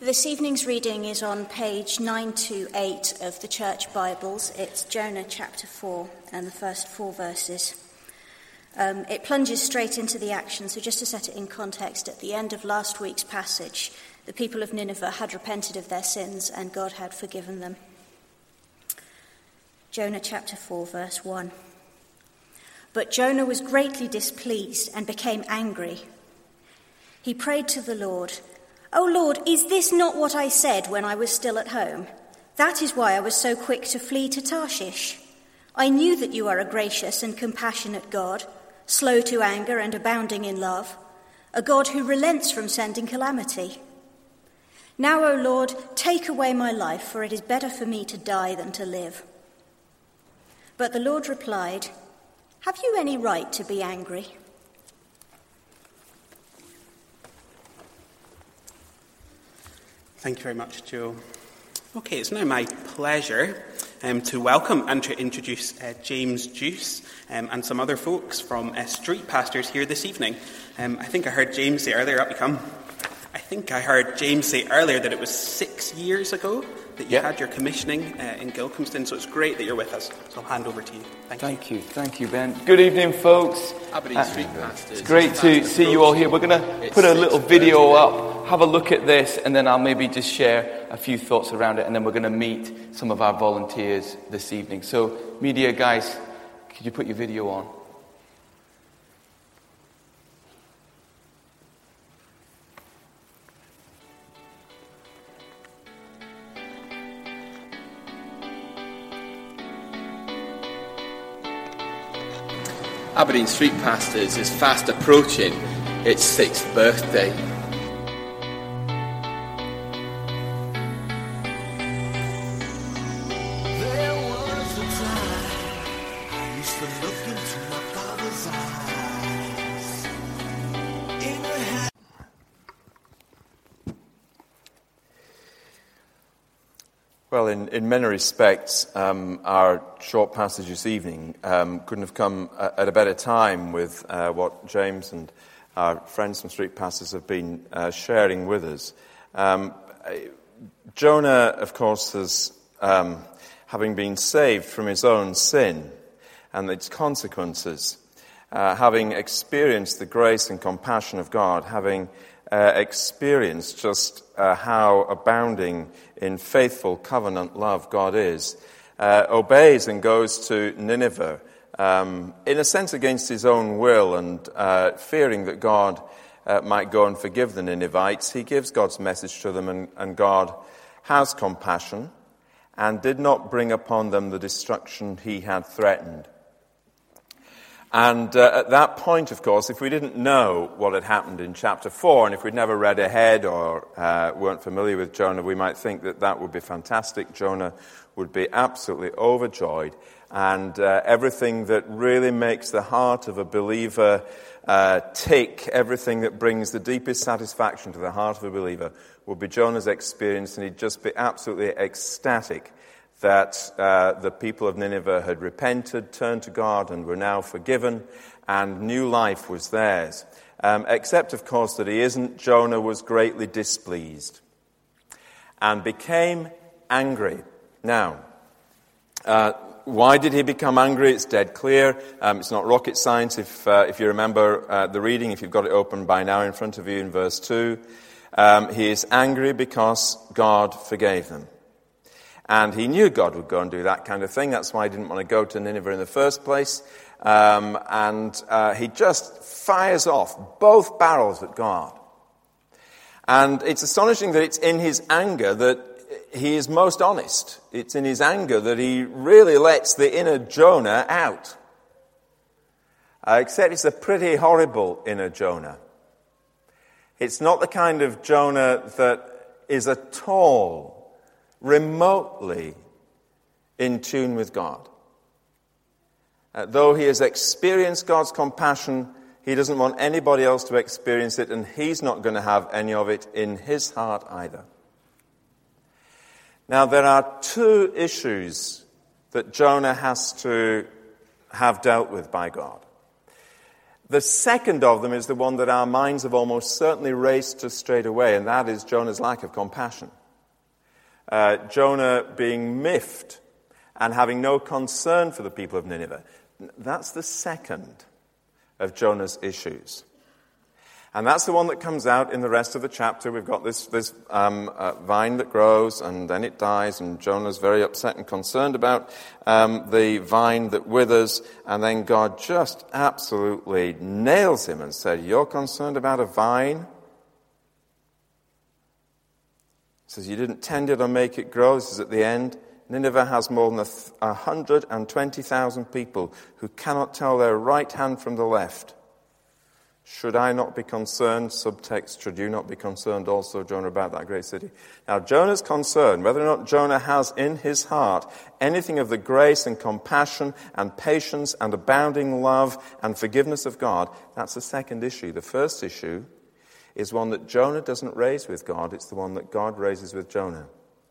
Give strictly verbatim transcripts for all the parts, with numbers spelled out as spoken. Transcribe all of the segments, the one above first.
This evening's reading is on page nine twenty-eight of the Church Bibles. It's Jonah chapter four and the first four verses. Um, it plunges straight into the action, so just to set it in context, at the end of last week's passage, the people of Nineveh had repented of their sins and God had forgiven them. Jonah chapter four, verse one. But Jonah was greatly displeased and became angry. He prayed to the Lord, "O Lord, is this not what I said when I was still at home? That is why I was so quick to flee to Tarshish. I knew that you are a gracious and compassionate God, slow to anger and abounding in love, a God who relents from sending calamity. Now, O Lord, take away my life, for it is better for me to die than to live." But the Lord replied, "Have you any right to be angry?" Thank you very much, Joe. Okay, it's now my pleasure um, to welcome and to introduce uh, James Juice um, and some other folks from uh, Street Pastors here this evening. Um, I think I heard James say earlier, up you come. I think I heard James say earlier that it was six years ago that you yep. had your commissioning uh, in Gilcomston, so it's great that you're with us. So I'll hand over to you. Thank, Thank you. you. Thank you, Ben. Good evening, folks. Aberdeen uh, Street Pastors. It's great to see you all here. We're going to put a little video up. Have a look at this, and then I'll maybe just share a few thoughts around it, and then we're going to meet some of our volunteers this evening. So, media guys, could you put your video on? Aberdeen Street Pastors is fast approaching its sixth birthday. Well, in, in many respects, um, our short passage this evening um, couldn't have come at a better time with uh, what James and our friends from Street Pastors have been uh, sharing with us. Um, Jonah, of course, has, um, having been saved from his own sin and its consequences, uh, having experienced the grace and compassion of God, having Uh, experienced just uh, how abounding in faithful covenant love God is, uh, obeys and goes to Nineveh, um, in a sense against his own will and uh, fearing that God uh, might go and forgive the Ninevites. He gives God's message to them, and, and God has compassion and did not bring upon them the destruction he had threatened. And uh, at that point, of course, if we didn't know what had happened in chapter four, and if we'd never read ahead or uh, weren't familiar with Jonah, we might think that that would be fantastic. Jonah would be absolutely overjoyed. And uh, everything that really makes the heart of a believer uh, tick, everything that brings the deepest satisfaction to the heart of a believer, would be Jonah's experience, and he'd just be absolutely ecstatic that uh, the people of Nineveh had repented, turned to God, and were now forgiven, and new life was theirs. Um, except, of course, that he isn't. Jonah was greatly displeased and became angry. Now, uh, why did he become angry? It's dead clear. Um, it's not rocket science. If, uh, if you remember uh, the reading, if you've got it open by now in front of you in verse two, um, he is angry because God forgave them. And he knew God would go and do that kind of thing. That's why he didn't want to go to Nineveh in the first place. Um, and uh, he just fires off both barrels at God. And it's astonishing that it's in his anger that he is most honest. It's in his anger that he really lets the inner Jonah out. Uh, except it's a pretty horrible inner Jonah. It's not the kind of Jonah that is at all remotely in tune with God. Uh, though he has experienced God's compassion, he doesn't want anybody else to experience it, and he's not going to have any of it in his heart either. Now, there are two issues that Jonah has to have dealt with by God. The second of them is the one that our minds have almost certainly raced to straight away, and that is Jonah's lack of compassion. Uh, Jonah being miffed and having no concern for the people of Nineveh. That's the second of Jonah's issues. And that's the one that comes out in the rest of the chapter. We've got this, this um, uh, vine that grows, and then it dies, and Jonah's very upset and concerned about um, the vine that withers, and then God just absolutely nails him and said, "You're concerned about a vine?" He says, "You didn't tend it or make it grow." This is at the end. Nineveh has more than one hundred twenty thousand people who cannot tell their right hand from the left. Should I not be concerned? Subtext, should you not be concerned also, Jonah, about that great city? Now, Jonah's concerned, whether or not Jonah has in his heart anything of the grace and compassion and patience and abounding love and forgiveness of God, that's the second issue. The first issue is one that Jonah doesn't raise with God. It's the one that God raises with Jonah.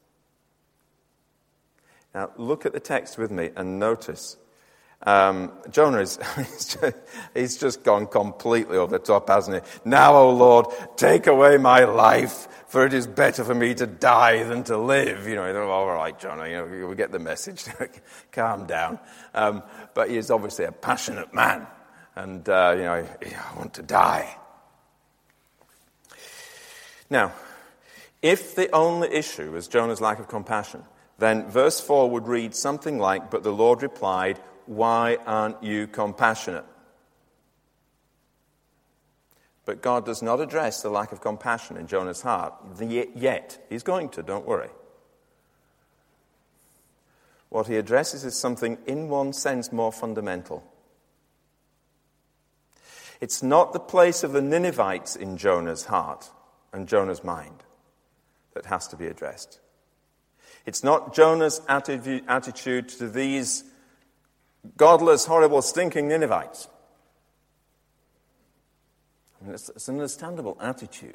Now, look at the text with me and notice. Um, Jonah is, he's just, he's just gone completely over the top, hasn't he? "Now, O Lord, take away my life, for it is better for me to die than to live." You know, you know all right, Jonah, you know, we get the message. Calm down. Um, but he is obviously a passionate man. And, uh, you know, I want to die. Now, if the only issue is Jonah's lack of compassion, then verse four would read something like, "But the Lord replied, 'Why aren't you compassionate?'" But God does not address the lack of compassion in Jonah's heart yet. He's going to, don't worry. What he addresses is something in one sense more fundamental. It's not the place of the Ninevites in Jonah's heart and Jonah's mind that has to be addressed. It's not Jonah's atti- attitude to these godless, horrible, stinking Ninevites. I mean, it's, it's an understandable attitude.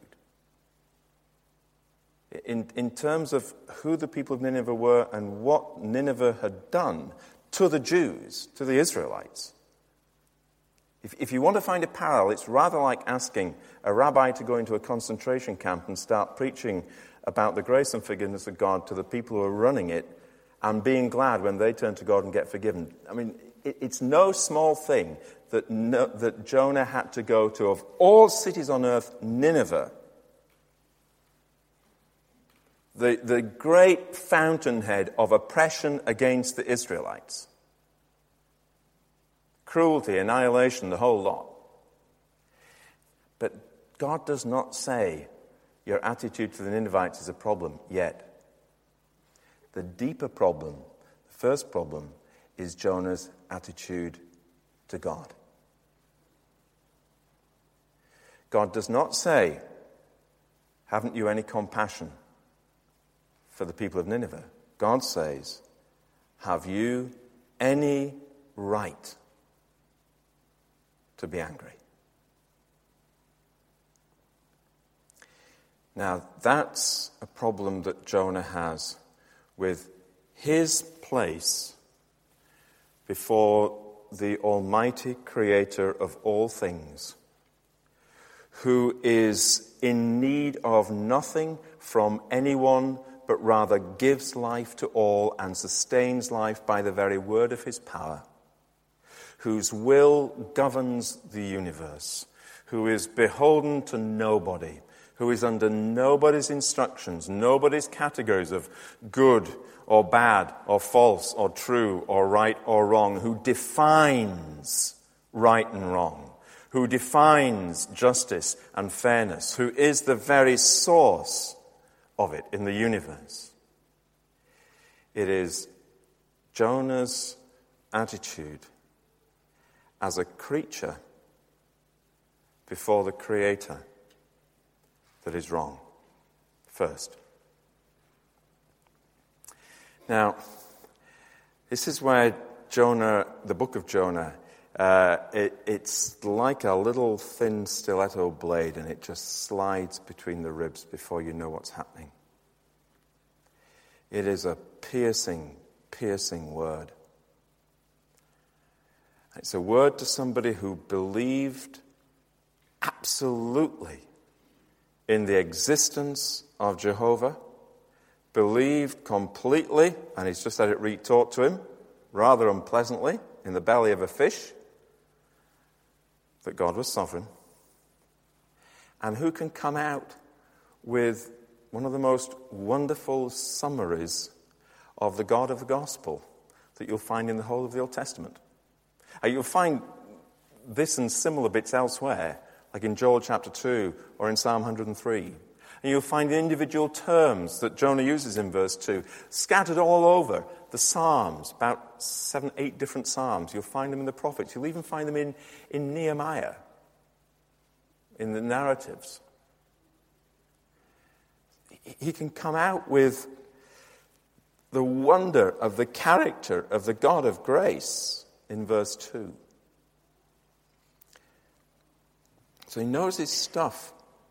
In, in terms of who the people of Nineveh were and what Nineveh had done to the Jews, to the Israelites. If, if you want to find a parallel, it's rather like asking a rabbi to go into a concentration camp and start preaching about the grace and forgiveness of God to the people who are running it, and being glad when they turn to God and get forgiven. I mean, it, it's no small thing that, no, that Jonah had to go to, of all cities on earth, Nineveh, the, the great fountainhead of oppression against the Israelites. Cruelty, annihilation, the whole lot. But God does not say your attitude to the Ninevites is a problem yet. The deeper problem, the first problem, is Jonah's attitude to God. God does not say, "Haven't you any compassion for the people of Nineveh?" God says, "Have you any right to be angry?" Now, that's a problem that Jonah has with his place before the Almighty Creator of all things, who is in need of nothing from anyone, but rather gives life to all and sustains life by the very word of his power, whose will governs the universe, who is beholden to nobody, who is under nobody's instructions, nobody's categories of good or bad or false or true or right or wrong, who defines right and wrong, who defines justice and fairness, who is the very source of it in the universe. It is Jonah's attitude as a creature before the Creator that is wrong, first. Now, this is where Jonah, the book of Jonah, uh, it, it's like a little thin stiletto blade, and it just slides between the ribs before you know what's happening. It is a piercing, piercing word. It's a word to somebody who believed absolutely in the existence of Jehovah, believed completely, and he's just had it retaught to him, rather unpleasantly, in the belly of a fish, that God was sovereign. And who can come out with one of the most wonderful summaries of the God of the gospel that you'll find in the whole of the Old Testament. Uh, you'll find this and similar bits elsewhere, like in Joel chapter two or in Psalm one hundred three. And you'll find the individual terms that Jonah uses in verse two, scattered all over the Psalms, about seven, eight different Psalms. You'll find them in the prophets. You'll even find them in, in Nehemiah, in the narratives. He can come out with the wonder of the character of the God of grace in verse two. So he knows his stuff.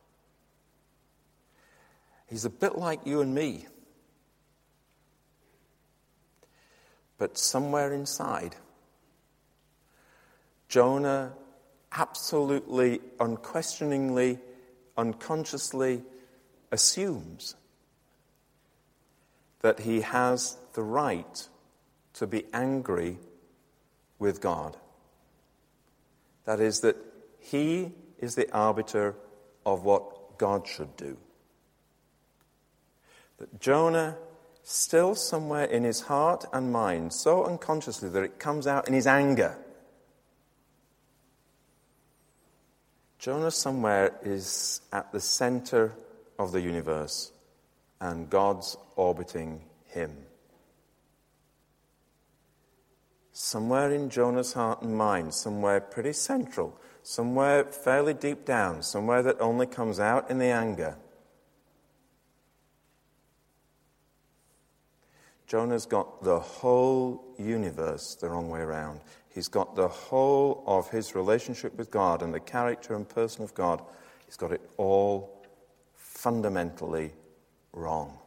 He's a bit like you and me. But somewhere inside, Jonah absolutely, unquestioningly, unconsciously assumes that he has the right to be angry with God. That is, that he is the arbiter of what God should do. That Jonah, still somewhere in his heart and mind, so unconsciously that it comes out in his anger. Jonah somewhere is at the center of the universe, and God's orbiting him. Somewhere in Jonah's heart and mind, somewhere pretty central, somewhere fairly deep down, somewhere that only comes out in the anger, Jonah's got the whole universe the wrong way around. He's got the whole of his relationship with God and the character and person of God. He's got it all fundamentally wrong.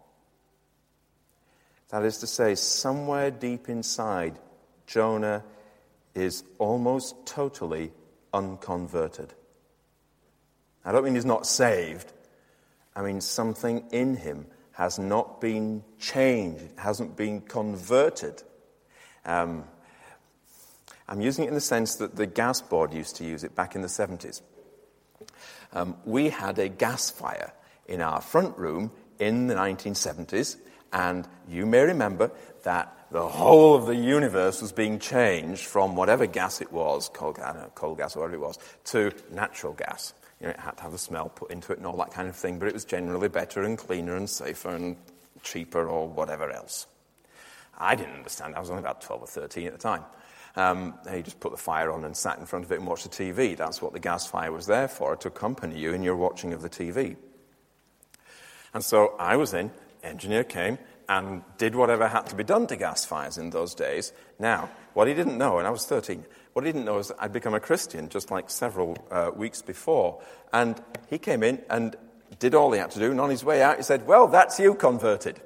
That is to say, somewhere deep inside, Jonah is almost totally unconverted. I don't mean he's not saved. I mean something in him has not been changed, it hasn't been converted. Um, I'm using it in the sense that the gas board used to use it back in the seventies. Um, we had a gas fire in our front room in the nineteen seventies, and you may remember that the whole of the universe was being changed from whatever gas it was, coal, I don't know, coal gas or whatever it was, to natural gas. You know, it had to have the smell put into it and all that kind of thing, but it was generally better and cleaner and safer and cheaper or whatever else. I didn't understand. I was only about twelve or thirteen at the time. Um, you just put the fire on and sat in front of it and watched the T V. That's what the gas fire was there for, to accompany you in your watching of the T V. And so I was in, engineer came, and did whatever had to be done to gas fires in those days. Now, what he didn't know, and I was thirteen, what he didn't know is that I'd become a Christian just like several uh, weeks before. And he came in and did all he had to do, and on his way out he said, "Well, that's you converted."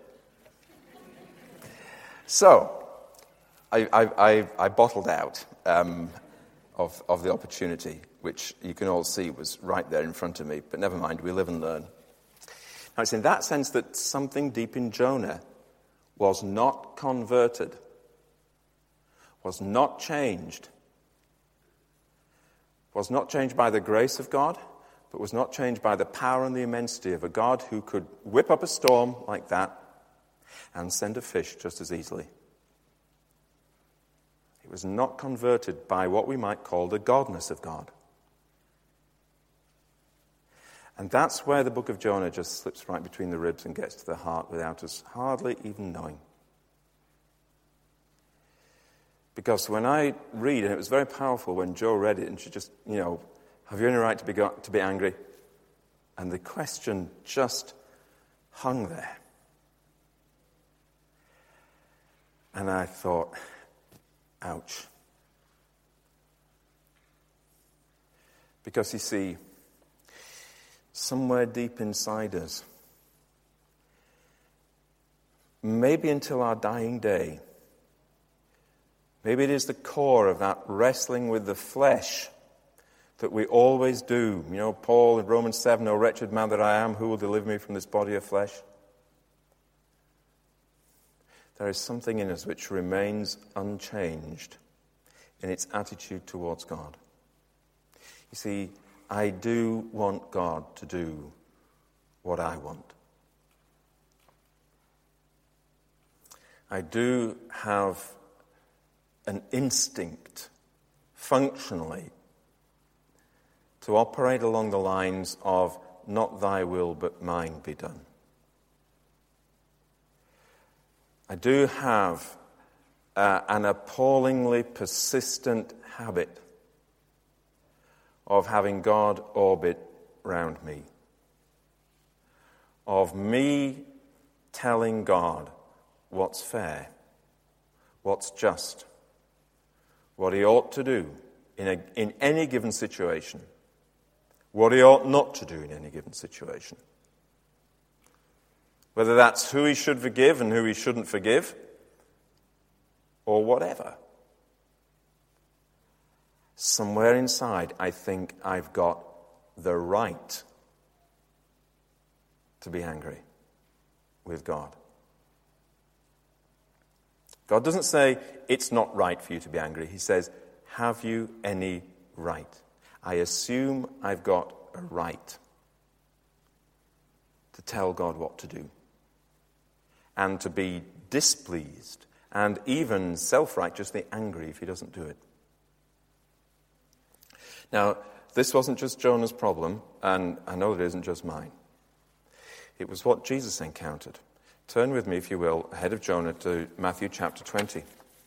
So, I, I, I, I bottled out um, of, of the opportunity, which you can all see was right there in front of me. But never mind, we live and learn. Now, it's in that sense that something deep in Jonah was not converted, was not changed, was not changed by the grace of God, but was not changed by the power and the immensity of a God who could whip up a storm like that and send a fish just as easily. It was not converted by what we might call the godness of God. And that's where the book of Jonah just slips right between the ribs and gets to the heart without us hardly even knowing. Because when I read, and it was very powerful when Jo read it, and she just, you know, have you any right to be, to be angry? And the question just hung there. And I thought, ouch. Because you see, somewhere deep inside us, maybe until our dying day, Maybe it is the core of that wrestling with the flesh that we always do. You know, Paul in Romans seven, "O wretched man that I am, who will deliver me from this body of flesh?" There is something in us which remains unchanged in its attitude towards God. You see, I do want God to do what I want. I do have an instinct, functionally, to operate along the lines of "not thy will but mine be done." I do have uh, an appallingly persistent habit of having God orbit round me, of me telling God what's fair, what's just, what he ought to do in, a, in any given situation, what he ought not to do in any given situation. Whether that's who he should forgive and who he shouldn't forgive, or whatever. Somewhere inside, I think I've got the right to be angry with God. God doesn't say, "It's not right for you to be angry." He says, "Have you any right?" I assume I've got a right to tell God what to do, and to be displeased and even self-righteously angry if he doesn't do it. Now, this wasn't just Jonah's problem, and I know it isn't just mine. It was what Jesus encountered. Turn with me, if you will, ahead of Jonah to Matthew chapter twenty.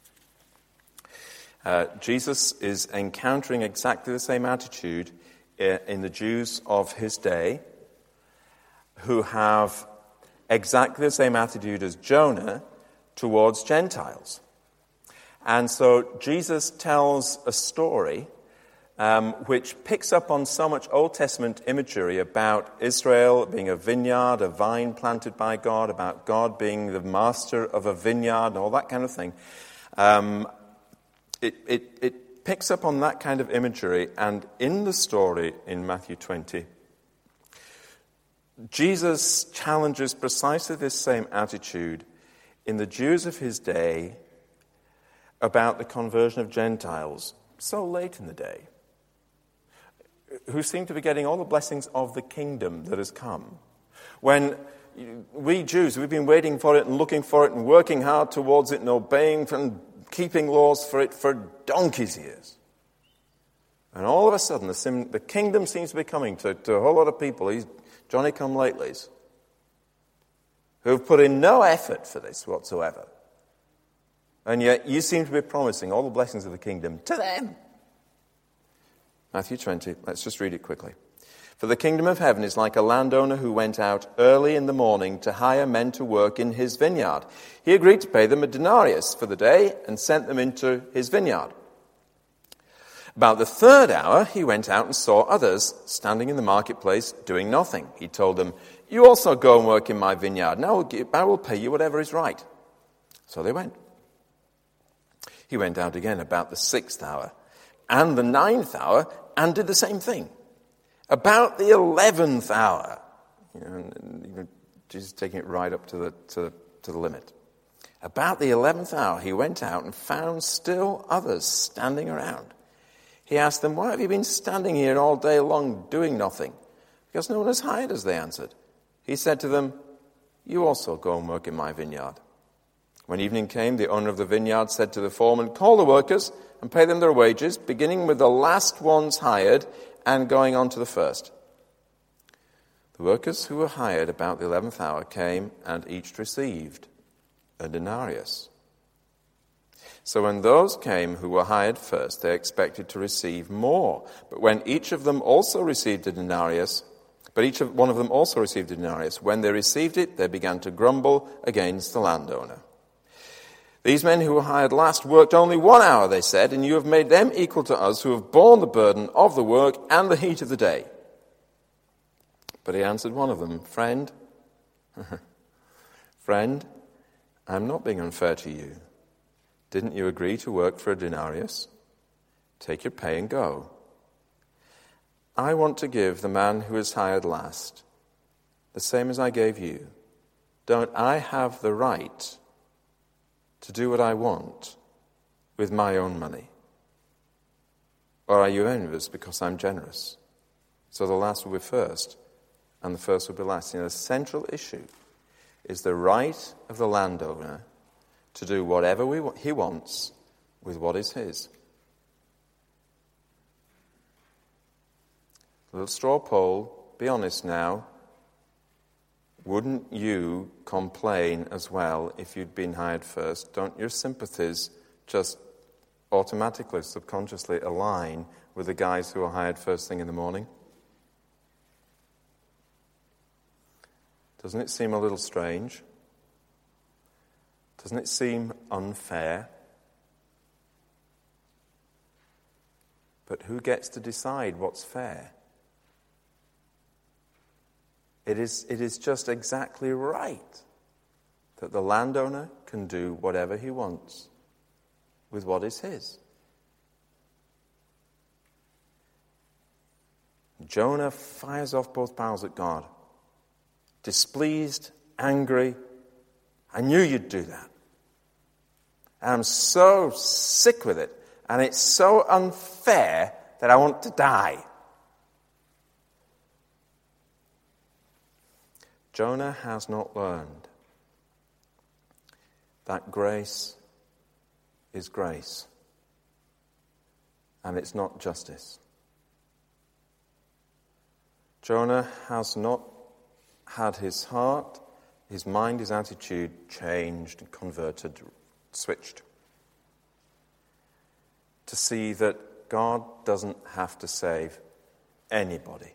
Uh, Jesus is encountering exactly the same attitude in the Jews of his day, who have exactly the same attitude as Jonah towards Gentiles. And so Jesus tells a story um, which picks up on so much Old Testament imagery about Israel being a vineyard, a vine planted by God, about God being the master of a vineyard, and all that kind of thing. Um, it, it, it picks up on that kind of imagery, and in the story in Matthew twenty, Jesus challenges precisely this same attitude in the Jews of his day about the conversion of Gentiles so late in the day, who seem to be getting all the blessings of the kingdom that has come. When we Jews, we've been waiting for it and looking for it and working hard towards it and obeying and keeping laws for it for donkey's years. And all of a sudden, the, sim, the kingdom seems to be coming to, to a whole lot of people, these Johnny-come-latelys, who have put in no effort for this whatsoever. And yet you seem to be promising all the blessings of the kingdom to them. Matthew twenty, let's just read it quickly. "For the kingdom of heaven is like a landowner who went out early in the morning to hire men to work in his vineyard. He agreed to pay them a denarius for the day and sent them into his vineyard. About the third hour, he went out and saw others standing in the marketplace doing nothing. He told them, 'You also go and work in my vineyard, and I will, give, I will pay you whatever is right.' So they went. He went out again about the sixth hour and the ninth hour and did the same thing. About the eleventh hour," you know, and, you know, Jesus is taking it right up to the, to, to the limit. "About the eleventh hour, he went out and found still others standing around. He asked them, 'Why have you been standing here all day long doing nothing?' 'Because no one has hired us,' they answered. He said to them, 'You also go and work in my vineyard.' When evening came, the owner of the vineyard said to the foreman, 'Call the workers and pay them their wages, beginning with the last ones hired and going on to the first.' The workers who were hired about the eleventh hour came and each received a denarius. So when those came who were hired first, they expected to receive more. But when each of them also received a denarius, but each of, one of them also received a denarius, when they received it, they began to grumble against the landowner. 'These men who were hired last worked only one hour,' they said, 'and you have made them equal to us who have borne the burden of the work and the heat of the day.' But he answered one of them, 'Friend, friend, I'm not being unfair to you. Didn't you agree to work for a denarius? Take your pay and go. I want to give the man who is hired last the same as I gave you. Don't I have the right to do what I want with my own money? Or are you envious because I'm generous? So the last will be first, and the first will be last. You know, the central issue is the right of the landowner to do whatever we, he wants with what is his. Little straw poll, be honest now. Wouldn't you complain as well if you'd been hired first? Don't your sympathies just automatically, subconsciously align with the guys who are hired first thing in the morning? Doesn't it seem a little strange? Doesn't it seem unfair? But who gets to decide what's fair? It is, it is just exactly right that the landowner can do whatever he wants with what is his. Jonah fires off both barrels at God. Displeased, angry. I knew you'd do that. I'm so sick with it, and it's so unfair that I want to die. Jonah has not learned that grace is grace, and it's not justice. Jonah has not had his heart, his mind, his attitude changed, converted, switched, to see that God doesn't have to save anybody.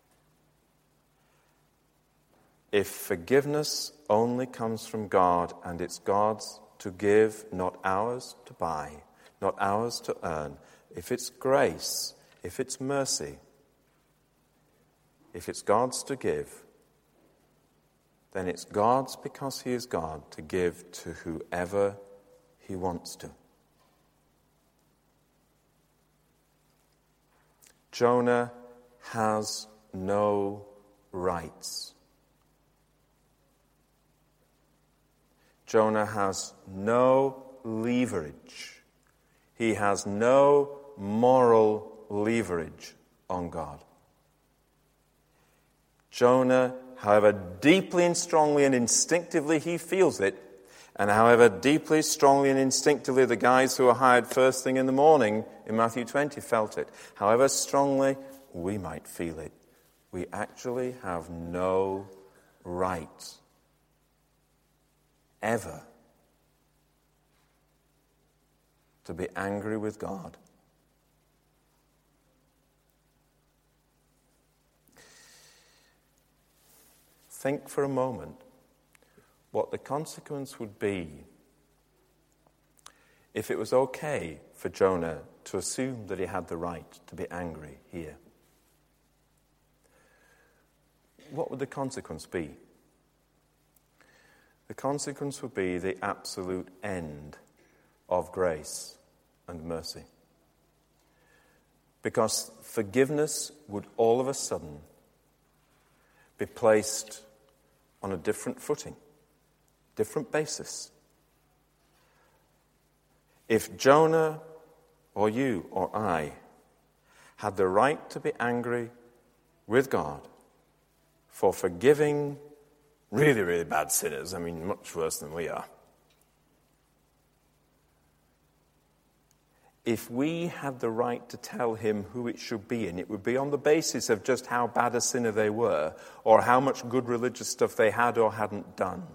If forgiveness only comes from God, and it's God's to give, not ours to buy, not ours to earn, if it's grace, if it's mercy, if it's God's to give, then it's God's because he is God to give to whoever he wants to. Jonah has no rights. Jonah has no leverage. He has no moral leverage on God. Jonah, however deeply and strongly and instinctively he feels it, and however deeply, strongly and instinctively the guys who are hired first thing in the morning in Matthew twenty felt it, however strongly we might feel it, we actually have no right ever to be angry with God. Think for a moment what the consequence would be if it was okay for Jonah to assume that he had the right to be angry here. What would the consequence be? The consequence would be the absolute end of grace and mercy. Because forgiveness would all of a sudden be placed on a different footing, different basis. If Jonah or you or I had the right to be angry with God for forgiving really, really bad sinners, I mean, much worse than we are. If we had the right to tell him who it should be, and it would be on the basis of just how bad a sinner they were, or how much good religious stuff they had or hadn't done,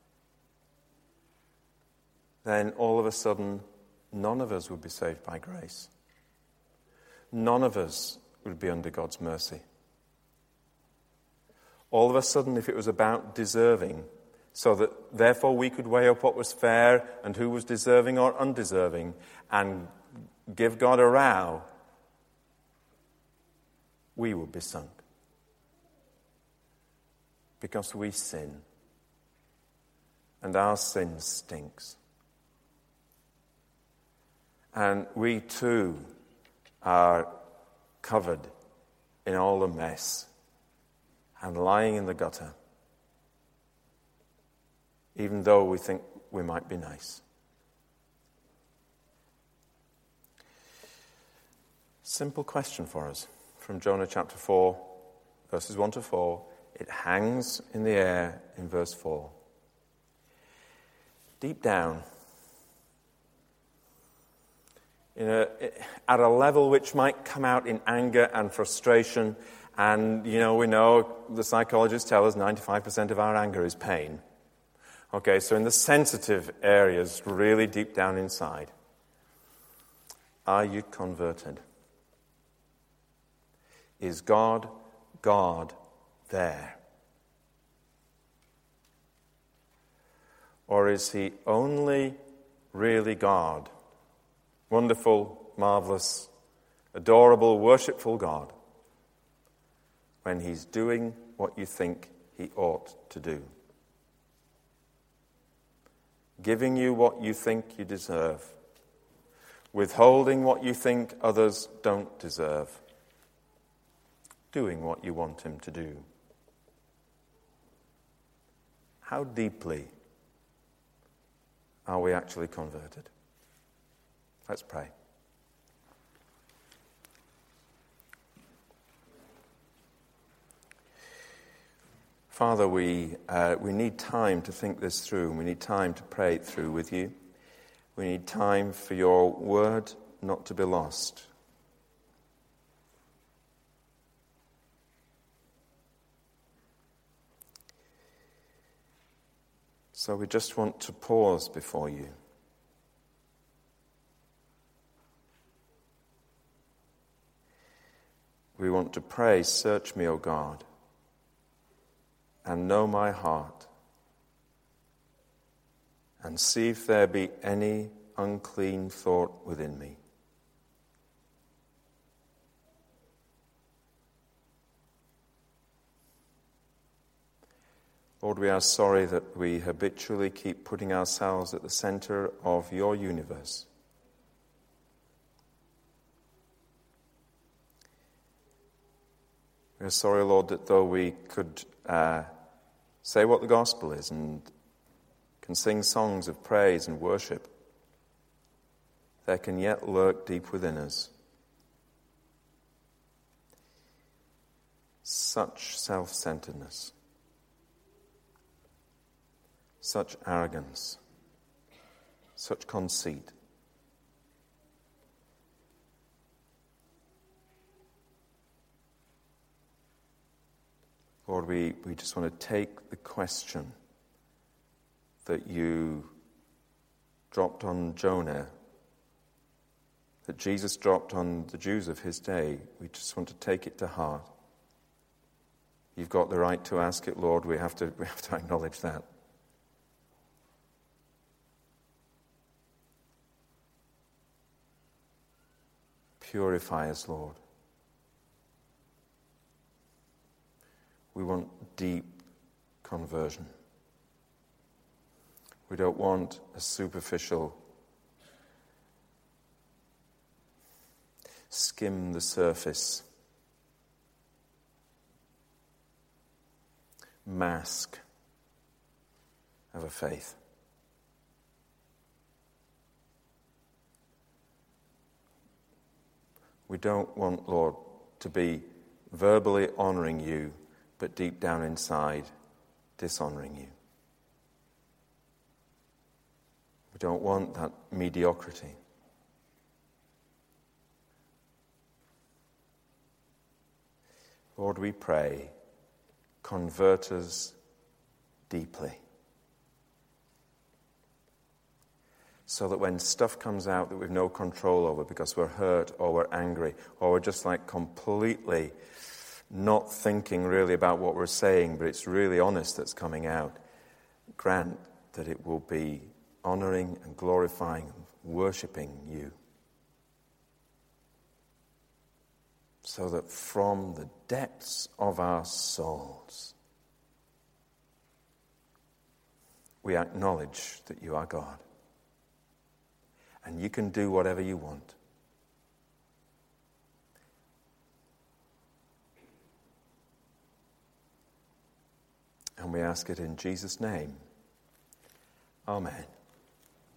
then all of a sudden, none of us would be saved by grace. None of us would be under God's mercy. All of a sudden, if it was about deserving, so that therefore we could weigh up what was fair and who was deserving or undeserving, and give God a row, we would be sunk. Because we sin. And our sin stinks. And we too are covered in all the mess and lying in the gutter, even though we think we might be nice. Simple question for us from Jonah chapter four, verses one to four. It hangs in the air in verse four. Deep down, in a, at a level which might come out in anger and frustration, and, you know, we know, the psychologists tell us ninety-five percent of our anger is pain. Okay, so in the sensitive areas, really deep down inside, are you converted? Is God, God there? Or is he only really God? Wonderful, marvelous, adorable, worshipful God, when he's doing what you think he ought to do. Giving you what you think you deserve. Withholding what you think others don't deserve. Doing what you want him to do. How deeply are we actually converted? Let's pray. Father, we uh, we need time to think this through, and we need time to pray it through with you. We need time for your word not to be lost. So we just want to pause before you. We want to pray, search me, O God, and know my heart, and see if there be any unclean thought within me. Lord, we are sorry that we habitually keep putting ourselves at the center of your universe. We are sorry, Lord, that though we could uh, say what the gospel is and can sing songs of praise and worship, there can yet lurk deep within us such self-centeredness, such arrogance, such conceit. Lord, we, we just want to take the question that you dropped on Jonah, that Jesus dropped on the Jews of his day. We just want to take it to heart. You've got the right to ask it, Lord. We have to, we have to acknowledge that. Purify us, Lord. We want deep conversion. We don't want a superficial, skim the surface, mask of a faith. We don't want, Lord, to be verbally honoring you, but deep down inside, dishonoring you. We don't want that mediocrity. Lord, we pray, convert us deeply. So that when stuff comes out that we've no control over because we're hurt or we're angry or we're just like completely not thinking really about what we're saying, but it's really honest that's coming out, grant that it will be honoring and glorifying and worshipping you. So that from the depths of our souls, we acknowledge that you are God. and you can do whatever you want. And we ask it in Jesus' name. Amen.